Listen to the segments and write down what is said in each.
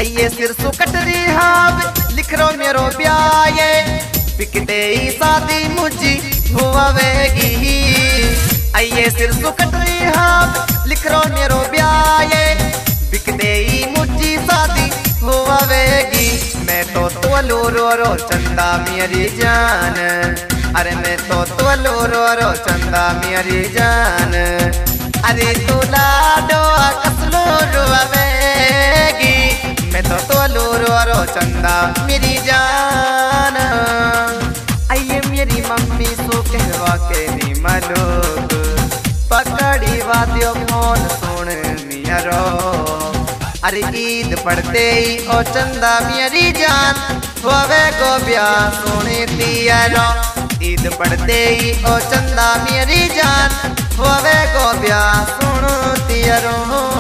आइए सिर सुकट रिहाब लिख रो मेरो ब्याह बिकते ही शादी मुझी हुआवेगी। आइए सिर सुकट रिहाब लिख रो मेरो ब्याह बिकते ही मुझी शादी हुआवेगी। मैं तो तोलो रो चंदा मेरी जान, अरे मैं तो तोलो रो चंदा मेरी जान। अरे तू लाडो कसलो रोवेगी, मैं तो तोलो रो चंदा मेरी जान। आइए मेरी मम्मी सो कहवा के नी मलोग पकड़ी वाद्यो फोन सुन मिया रो। अरे ईद पढ़ते ही ओ चंदा मेरी जान होवे गो ब्याह सोने दिया रो। ईद पढ़ते ही ओ चंदा मेरी जान होवे गो ब्याह सुनो दिया रो।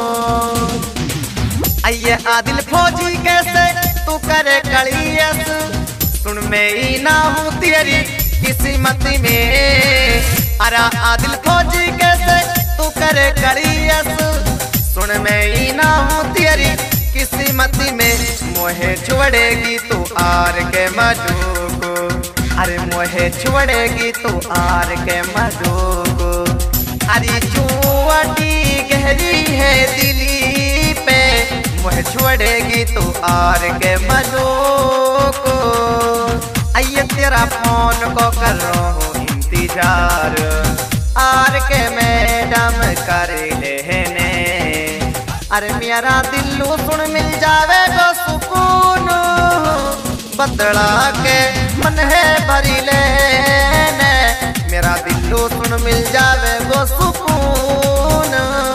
आइए आदिल फौजी कैसे तू करे कलियस, सुन मैं ही ना हूँ तेरी किस्मत में। अरे आदिल फौजी कैसे तू करे कलियस, सुन मैं ही ना हूँ तेरी किस्मत में। मोहे छोड़ेगी तू आर के मधु को, अरे मोहे छोड़ेगी तू आर के मधु को। अरे चुवटी गहरी है दिली पे, मोहे छोड़ेगी तू आर के मधु को। आइए तेरा फोन को कर रहा हूँ इंतजार, आर के मैडम कर लेने। अरे मेरा दिल्लू सुन मिल जावे गो सुकून, बदला के मन है भरी लेने। मेरा दिल्लू सुन मिल जावे गो सुकून।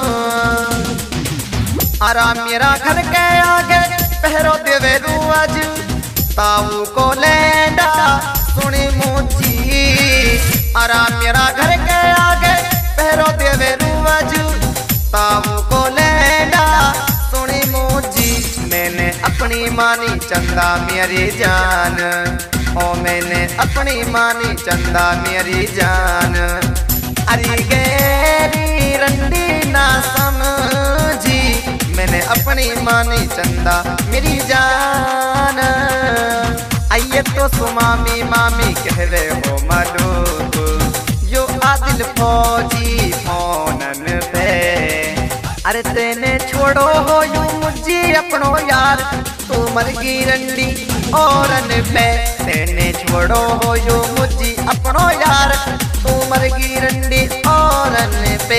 आराम मेरा घर के आगे पहरो देवे रुआज, ताऊ को लेंडा सुनी मुझी। आराम मेरा घर के आगे पहरो देवे रुआज, ताऊ को लेंडा सुनी मुझी। मैंने अपनी मानी चंदा मेरी जान, ओ मैंने अपनी मानी चंदा मेरी जान। अरे गैरी रंडी ना समझी, मैंने अपनी मानी चंदा मेरी जान। आइए तो सुमामी मामी कह रहे हो मलोग, यो आदिल फौजी फोनन पे। अरे तेने छोड़ो हो यू मुझे अपनो यार, तू मरगी रंडी औरन पे। तेने छोड़ो हो यू मुझे अपनो यार, तू मरगी रंडी औरन पे।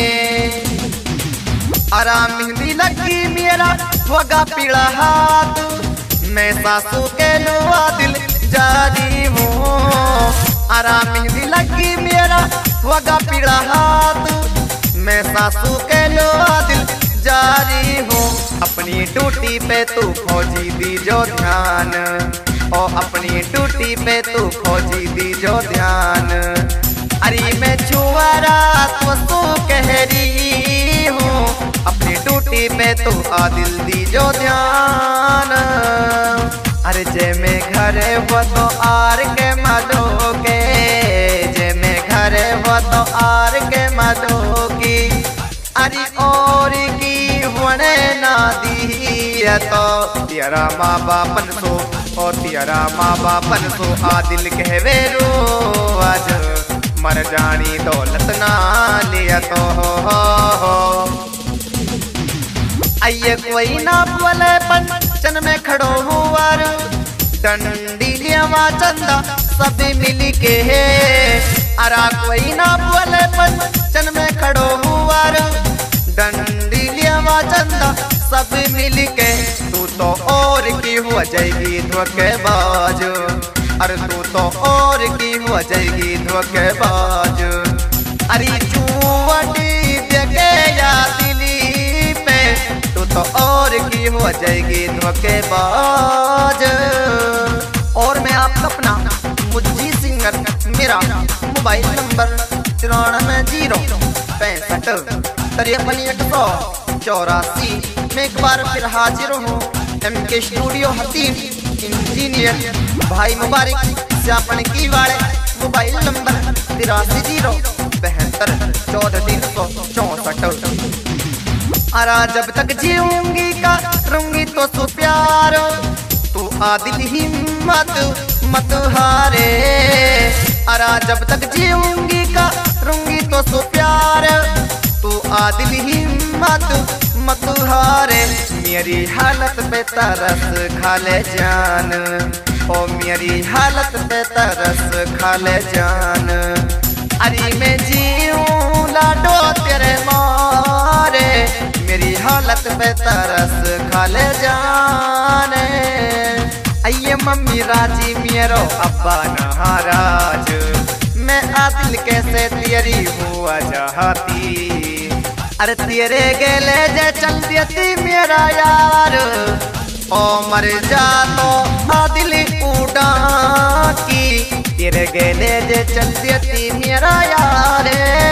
आराम मेहंदी लगी मेरा होगा पीड़ा हाथ, मैं सासू के लुआ दिल जारी हूँ। आराम मेहंदी लगी मेरा होगा पीड़ा हाथ, मैं सासू के लुआ दिल जारी हूँ। अपनी ड्यूटी पे तू फौजी दी जो ध्यान, ओ अपनी ड्यूटी पे तू फौजी दी जो ध्यान। अरे मैं छुआरा तो कह रही हूँ, अपनी ड्यूटी पे तू आदिल दी जो ध्यान। अरे जे में घर वो तो आर के मधो के, जे में घर वो तो आर के मधो की। अरे और की होने ना दी तो तेरा माँ बापन सो, और तेरा माँ बापन सो आदिल कहवे रो आज मर जानी दौलत ना लिया तो हो। आइए कोई ना बोले पंचन में खड़ो हुआ, डंडी लिया चंदा सब मिल के। अरा कोई ना बोले पंचन में खड़ो हुआ, डंडी लिया चंदा सब मिल के। तू तो और की हो जाएगी धोखेबाज, अरे तू तो और की हो जाएगी धोखेबाज। अरे चुवटी देखे या दिली पे, तू तो और की हो जाएगी धोखेबाज। और मैं आपका अपना मुझी सिंगर, मेरा मोबाइल नंबर 9365538184। मैं एक बार फिर हाजिर हूँ MK स्टूडियो हसीन इंजीनियर भाई मुबारक श्यापन की वाले। मोबाइल नंबर 830724 अरा जब तक जीऊंगी का रूंगी तो सो प्यार। आदिल हिम्मत मत हारे। अरा जब तक जीऊंगी करूंगी तो सो प्यार, तू आदिल हिम्मत मत हारे। मेरी हालत पे तरस खा ले जान, ओ मेरी हालत पे तरस खा ले जान। अरे मैं जीऊं लाडो तेरे मारे, मेरी हालत पे तरस खा ले जाने। अये मम्मी राजी मेरो अब्बा नाराज, मैं आदिल कैसे तेरी हुआ चाहती। अरे तेरे गेले जे चलती थी मेरा यार, ओ मर जा तो आदिल उड़ा की। तेरे गेले जे चलती थी मेरा यार।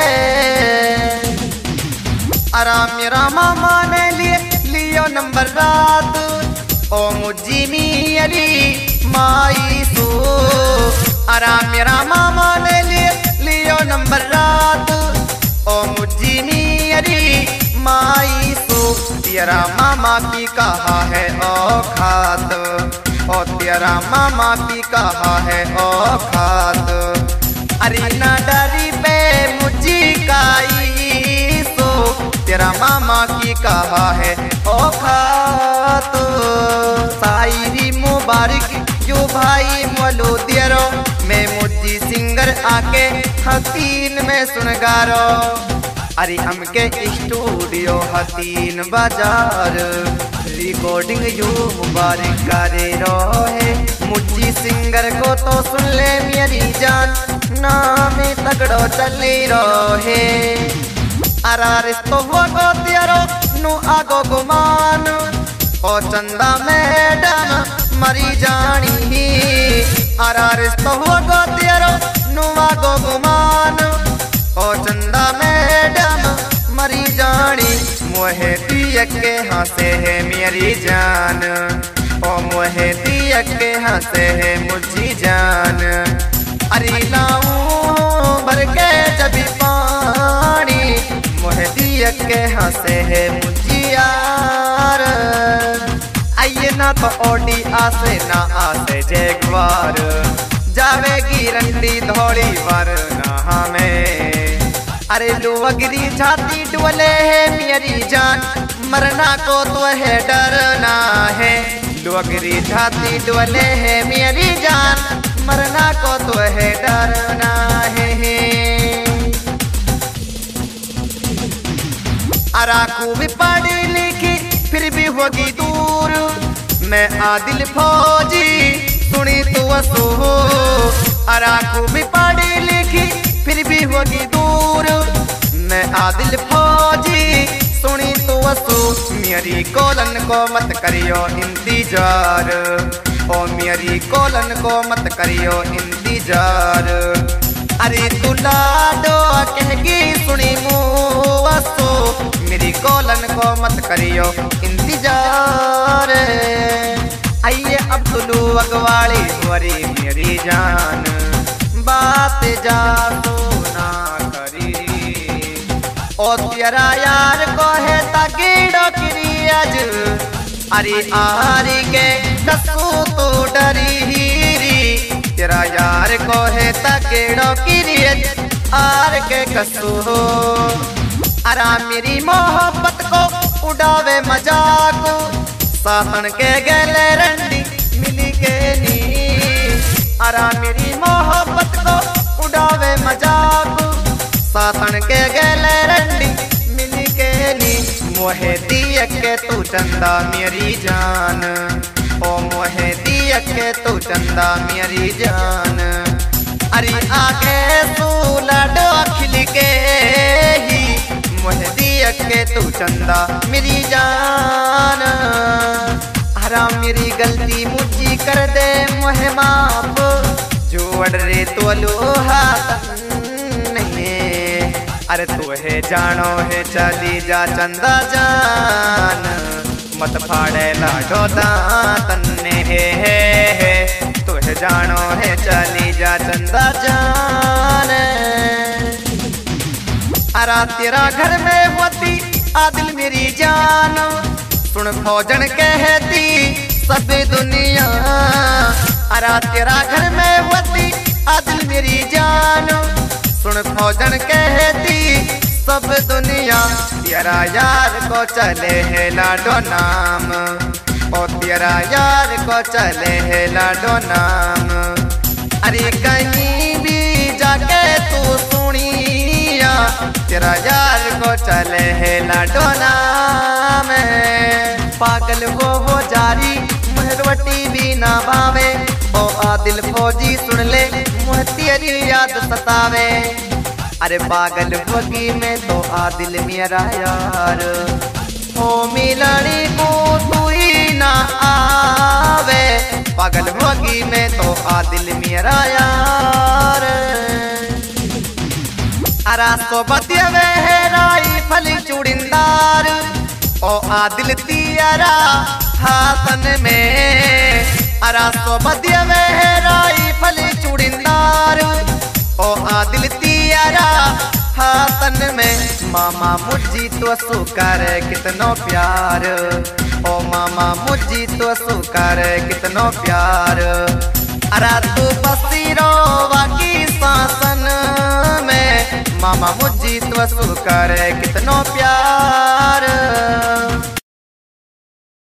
अरा मेरा मामा ने लियो नंबर रात, ओ मुझी मेरी माई सो। अरा मेरा मामा ने लियो नंबर रात, ओ मुझी मेरी माई सो। तेरा मामा की कहा है औकात, ओ तेरा मामा की कहा है औकात। अरे ना डरी पे मुझी काई सो, तेरा मामा की कहा है औकात। शायरी मुबारक जो भाई मोलो तेरो, मैं मुझी सिंगर आके हसीन में सुनगारो। अरे हमके स्टूडियो हसीन बाजार, रिकॉर्डिंग यू मुबारक करे रोहे। मुझी सिंगर को तो सुन ले मेरी जान, नाम तगड़ो चली रोहे। अरा रिश्तो वो गो तेरो नु आगो गुमान, ओ चंदा मैडम मरी जानी। अरा रिश्तो वो गो तेरो नु आगो गुमान, ओ चंदा मैडम मरी जानी। मोहे दिया के हंसे है मेरी जान, ओ मोहे दिया के हंसे है मुझी जान। अरे लाऊं भर के जब पानी, मोहे दिया के हंसे है मुझी यार। आइए ना तो ओडी आसे ना आसे जगवार, जावेगी रंडी धोड़ी वरना हमें। अरे लुवगरी छाती डोले है मेरी जान, मरना को तो है डरना है। लुवगरी छाती डोले है मेरी जान, मरना को तो है डरना है। अरा खूब पढ़ी लिखी फिर भी होगी दूर, मैं आदिल फौजी सुनी तो असो। अरा खूब पढ़ी लिखी फिर भी होगी दूर, मैं आदिल फौजी सुनी तो असो। मेरी कोलन को मत करियो इंतजार, ओ मेरी कोलन को मत करियो इंतजार। अरे तू लाडो कहगी सुनी मुआसो, मेरी कोलन को मत करियो इंतजार। आइए अब्दुल अगवाड़ी वरी मेरी जान, बात जा तो ना करी। ओ तेरा यार को है तगड़ो क्रियाज, अरे आरी के कसू तो डरी हीरी। तेरा यार को है तगड़ो क्रियाज, आर के कसू। अरा मेरी मोहब्बत को उड़ावे मजाक, साहन के गले रंडी मिली के नी। अरा मेरी मोहब्बत को उड़ावे मजाक, साहन के गले रंडी मिली के नी। मोहे दिया के तू चंदा मेरी जान, ओ मोहे दिया के तू चंदा मेरी जान। अरे आगे तू लाडो खिल के ही, मोहे दिया के तू चंदा मेरी जान। हरा मेरी गलती मुझी कर दे मोहे माफ, जो अड़ रे तो लोहा नहीं। अरे तू है जानो है चली जा चंदा जान, मत फाड़े लाडो तन्ने है। तू है जानो है चली जा चंदा जान। अरा तेरा घर में होती आदिल मेरी जान, सुन फौजन कहती सब दुनिया। अरा तेरा घर में होती आदिल मेरी जान, सुन फौजन कहती सब दुनिया। तेरा यार को चले है लाडो नाम, ओ तेरा यार को चले है लाडो नाम। अरे कहीं भी जाके तू सुनिया, तेरा यार को चले है लाडो नाम। पागल हो जारी महरवटी भी ना भावे, ओ आदिल फौजी सुन ले मुह तेरी याद सतावे। अरे पागल होगी में तो आदिल मेरा यार, हो मिलनी को तू ही ना आवे। पागल होगी में तो आदिल मेरा यार। अरा सोबत राई फली चूड़ीदार, ओ आदिल तियारा हाथन में। अरा सोबत राई फली चूड़ीदार, ओ आदिल तियारा हाथन में। मामा मुझी तो सुकर कितनो प्यार, ओ मामा मुझी तो सुकर कितनो प्यार। अरा तू बसीरो वाकी शासन में, मामा मुझी तो सुकर कितनो प्यार।